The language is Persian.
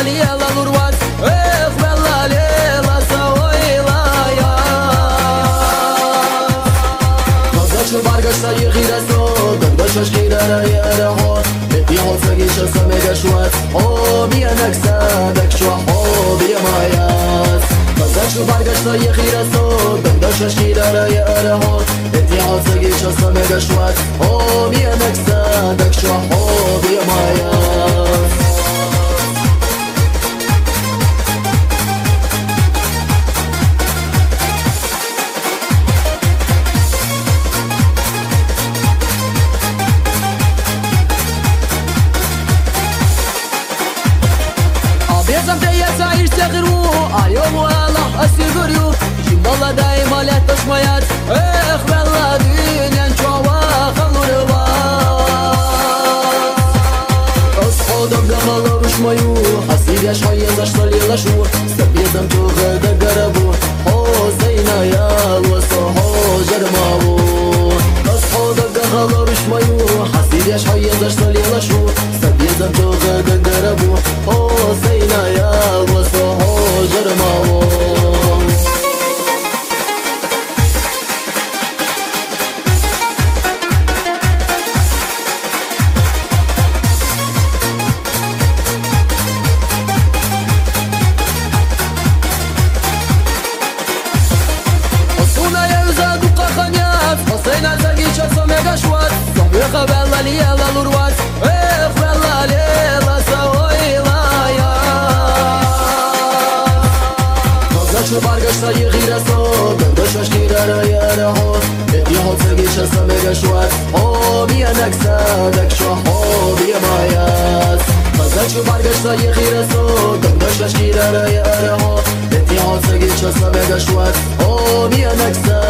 يلا الورواز اخبلا ليلا سويلا يا مزاج برگشت یه خیره سود داشتش خیره یه ها بی حال سگیش سمیگه شوات بیا نکسدک شو بیا مایاس مزاج برگشت یه خیره سود داشتش خیره یه ها بی حال سگیش سمیگه شوات بیا نکسدک شو بیا مایاس بيزم تيسا يشتغلوا اليوم والله اسيقريو جيب والله دايما لا تشميات اخ بالله دنيا نشوى خلو رواس اصحو دقم الله بشميو حسيب يا شوية زشتالي لشو سبيزم توغد قربو زينا يا الوصو جرماو اصحو دقم الله بشميو حسيب يا شوية زشتالي لشو سبيزم توغد قربو زينا يا الوصو جرماو حسين زقيش سمع شوات صبيخ بالله ليلا الورواز اخ بالله ليلا سويلا يا مزاج برگشت یه غیره سود داشتش خیره یه ها بی حال زقیش سمع شوات بیا نکسدک شو بیا مایاس مزاج برگشت یه غیره سود داشتش خیره یه ها بی حال زقیش سمع شوات بیا نکسدک